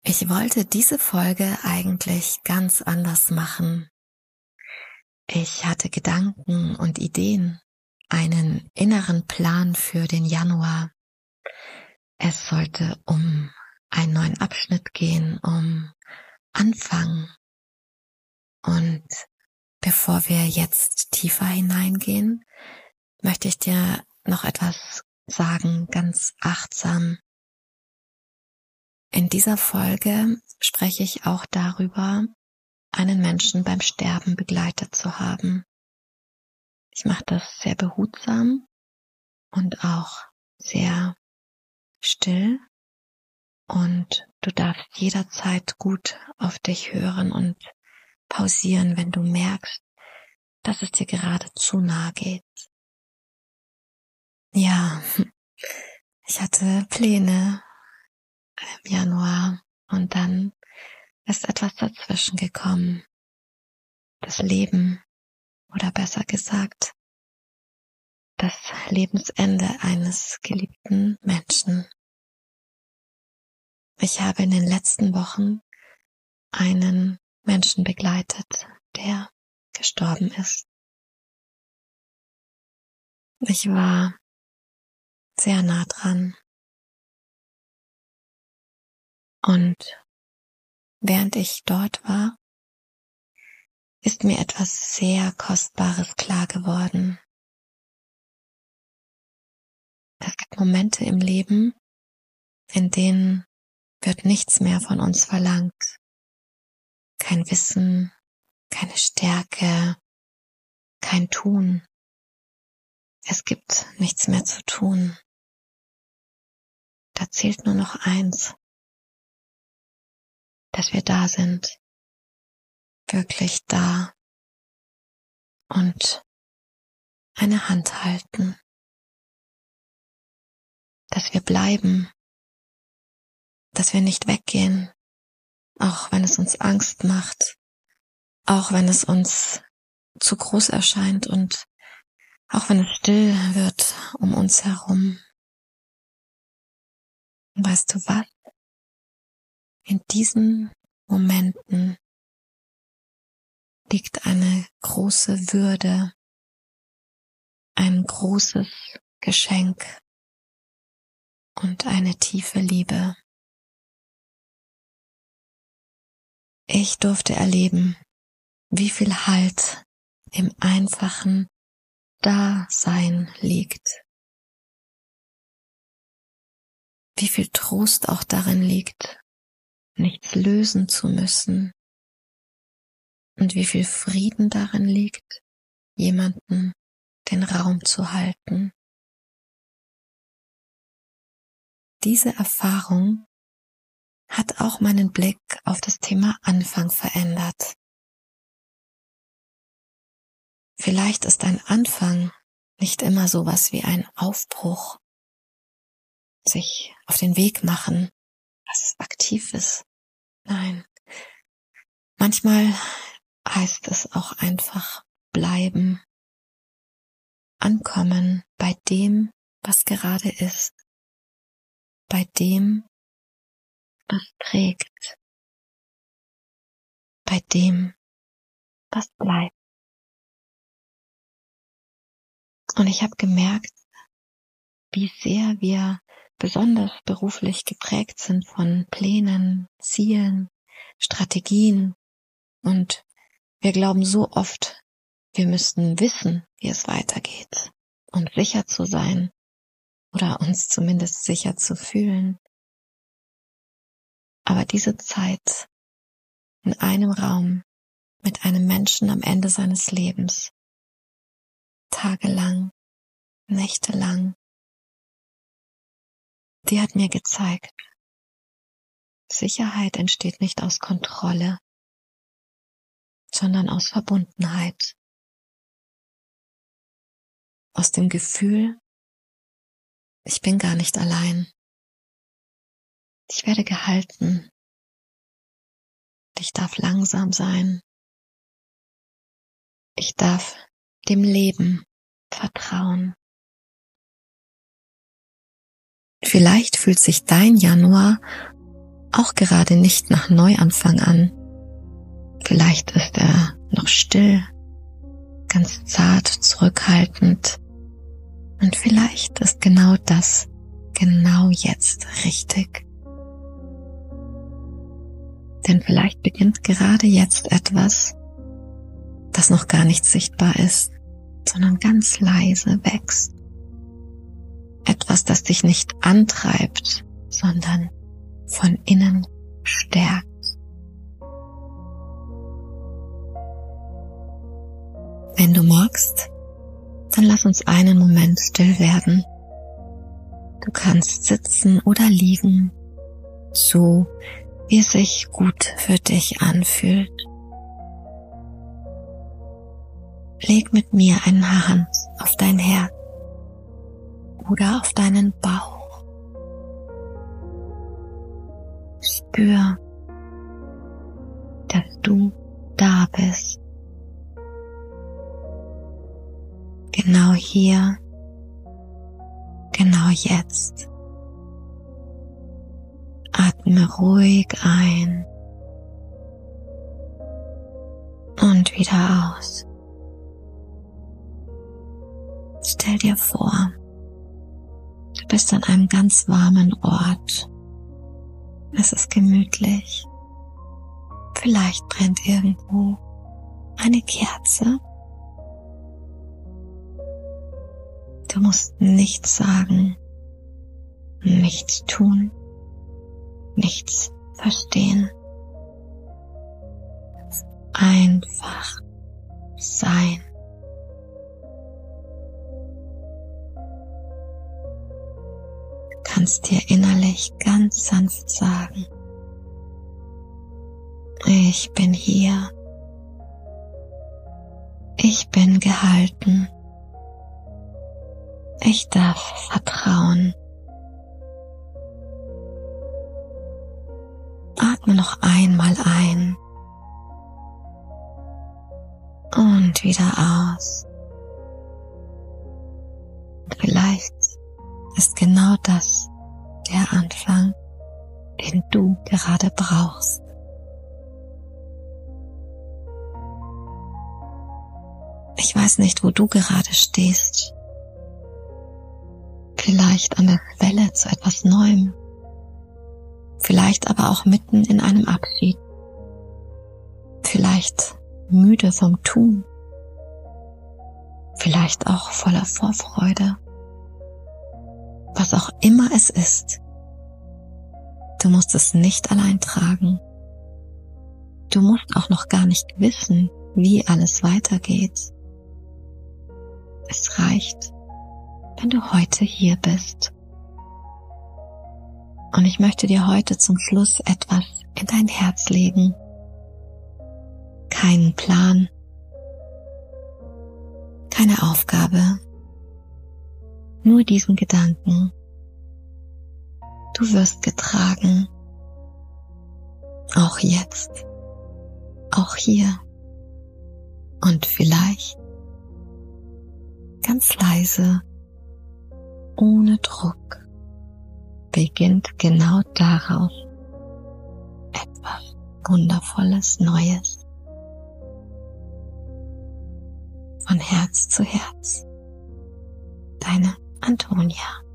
Ich wollte diese Folge eigentlich ganz anders machen. Ich hatte Gedanken und Ideen, einen inneren Plan für den Januar. Es sollte um einen neuen Abschnitt gehen, um Anfang. Und bevor wir jetzt tiefer hineingehen, möchte ich dir noch etwas sagen, ganz achtsam. In dieser Folge spreche ich auch darüber, einen Menschen beim Sterben begleitet zu haben. Ich mache das sehr behutsam und auch sehr still, und du darfst jederzeit gut auf dich hören und pausieren, wenn du merkst, dass es dir gerade zu nahe geht. Ja, ich hatte Pläne im Januar und dann ist etwas dazwischen gekommen. Das Leben, oder besser gesagt, das Lebensende eines geliebten Menschen. Ich habe in den letzten Wochen einen Menschen begleitet, der gestorben ist. Ich war sehr nah dran. Und während ich dort war, ist mir etwas sehr Kostbares klar geworden. Es gibt Momente im Leben, in denen wird nichts mehr von uns verlangt. Kein Wissen, keine Stärke, kein Tun. Es gibt nichts mehr zu tun. Da zählt nur noch eins, dass wir da sind, wirklich da, und eine Hand halten, dass wir bleiben, dass wir nicht weggehen, auch wenn es uns Angst macht, auch wenn es uns zu groß erscheint und auch wenn es still wird um uns herum. Und weißt du was? In diesen Momenten liegt eine große Würde, ein großes Geschenk und eine tiefe Liebe. Ich durfte erleben, wie viel Halt im einfachen Dasein liegt. Wie viel Trost auch darin liegt, nichts lösen zu müssen. Und wie viel Frieden darin liegt, jemanden den Raum zu halten. Diese Erfahrung hat auch meinen Blick auf das Thema Anfang verändert. Vielleicht ist ein Anfang nicht immer sowas wie ein Aufbruch, sich auf den Weg machen, was aktiv ist. Nein, manchmal heißt es auch einfach bleiben, ankommen bei dem, was gerade ist, bei dem, was trägt, bei dem, was bleibt. Und ich habe gemerkt, wie sehr wir besonders beruflich geprägt sind von Plänen, Zielen, Strategien, und wir glauben so oft, wir müssten wissen, wie es weitergeht, um sicher zu sein oder uns zumindest sicher zu fühlen. Aber diese Zeit in einem Raum mit einem Menschen am Ende seines Lebens, tagelang, nächtelang, die hat mir gezeigt, Sicherheit entsteht nicht aus Kontrolle, sondern aus Verbundenheit. Aus dem Gefühl, ich bin gar nicht allein. Ich werde gehalten. Ich darf langsam sein. Ich darf dem Leben vertrauen. Vielleicht fühlt sich dein Januar auch gerade nicht nach Neuanfang an. Vielleicht ist er noch still, ganz zart, zurückhaltend. Und vielleicht ist genau das genau jetzt richtig. Denn vielleicht beginnt gerade jetzt etwas, das noch gar nicht sichtbar ist, sondern ganz leise wächst. Etwas, das dich nicht antreibt, sondern von innen stärkt. Wenn du magst, dann lass uns einen Moment still werden. Du kannst sitzen oder liegen, so wie es sich gut für dich anfühlt. Leg mit mir eine Hand auf dein Herz oder auf deinen Bauch. Spür, dass du da bist. Genau hier, genau jetzt. Atme ruhig ein und wieder aus. Stell dir vor, du bist an einem ganz warmen Ort. Es ist gemütlich. Vielleicht brennt irgendwo eine Kerze. Du musst nichts sagen, nichts tun, nichts verstehen. Einfach sein. Du kannst dir innerlich ganz sanft sagen: Ich bin hier. Ich bin gehalten. Ich darf vertrauen. Atme noch einmal ein und wieder aus. Und vielleicht ist genau das der Anfang, den du gerade brauchst. Ich weiß nicht, wo du gerade stehst. Vielleicht an der Quelle zu etwas Neuem. Vielleicht aber auch mitten in einem Abschied. Vielleicht müde vom Tun. Vielleicht auch voller Vorfreude. Was auch immer es ist. Du musst es nicht allein tragen. Du musst auch noch gar nicht wissen, wie alles weitergeht. Es reicht, wenn du heute hier bist. Und ich möchte dir heute zum Schluss etwas in dein Herz legen. Keinen Plan, keine Aufgabe, nur diesen Gedanken. Du wirst getragen, auch jetzt, auch hier und vielleicht ganz leise, ohne Druck, beginnt genau daraus etwas Wundervolles, Neues. Von Herz zu Herz. Deine Antonia.